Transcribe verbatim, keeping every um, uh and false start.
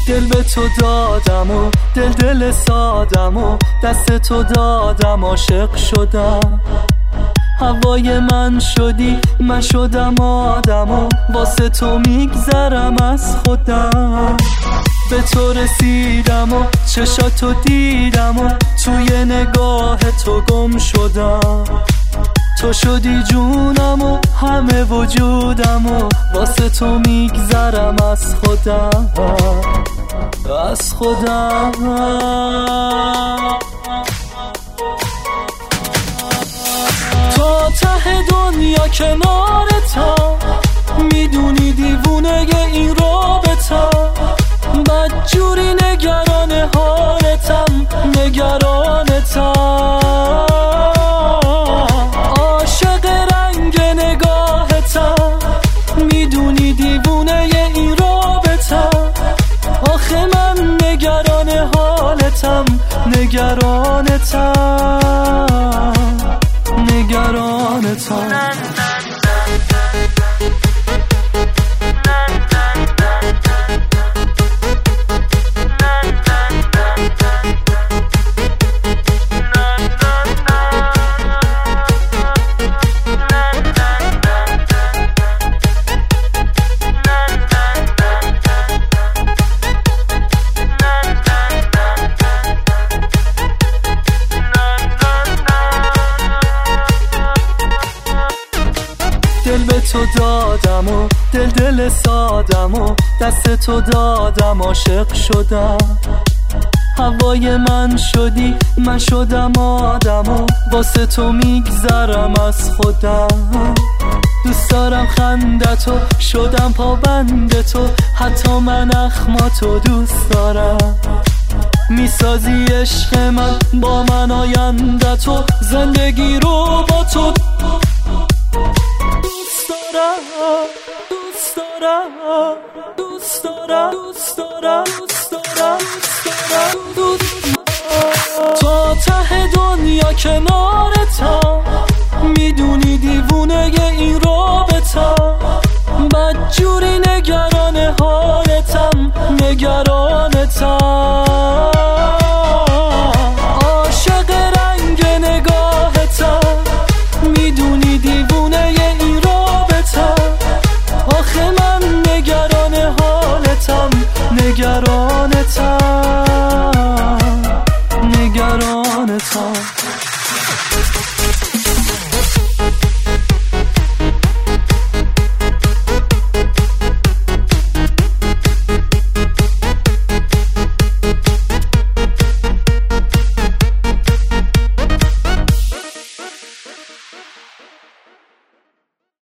دل به تو دادم و دل دل سادم و دست تو دادم، عاشق شدم. هوای من شدی، من شدم آدم و واسه تو میگذرم از خودم. به تو رسیدم و چشاتو دیدم و توی نگاه تو گم شدم. تو شدی جونم و همه وجودم و واسه تو میگذرم از خودم، از خودم. تا ته دنیا کنارتم، میدونی دیوونه این رابطم. بدجوری نگران حالتم، نگرانتم. عاشق رنگ نگاهتم، میدونی دیوونه این رابطم. آخه من نگران حالتم، نگرانتم، نگرانتم. دل به تو دادم و دل دل سادم و دست تو دادم، عاشق شدم. هوای من شدی، من شدم آدم و واسه تو میگذرم از خودم. دوست دارم خندتو، شدم پابند تو، حتی من اخماتو دوست دارم. میسازی عشق من با من آینده تو، زندگی رو با تو دوست دارم، دوست دارم، دوست دارم، دوست دارم، دوست دارم، دوست دارم. تا ته دنیا کنارتم، میدونی دیوونه این رابطم. بدجوری نگران حالتم، نگرانتم. عاشق رنگ نگاهتم، میدونی دیوونه این رابطم. آخه من نگران حالتم، نگرانتم، نگرانتم.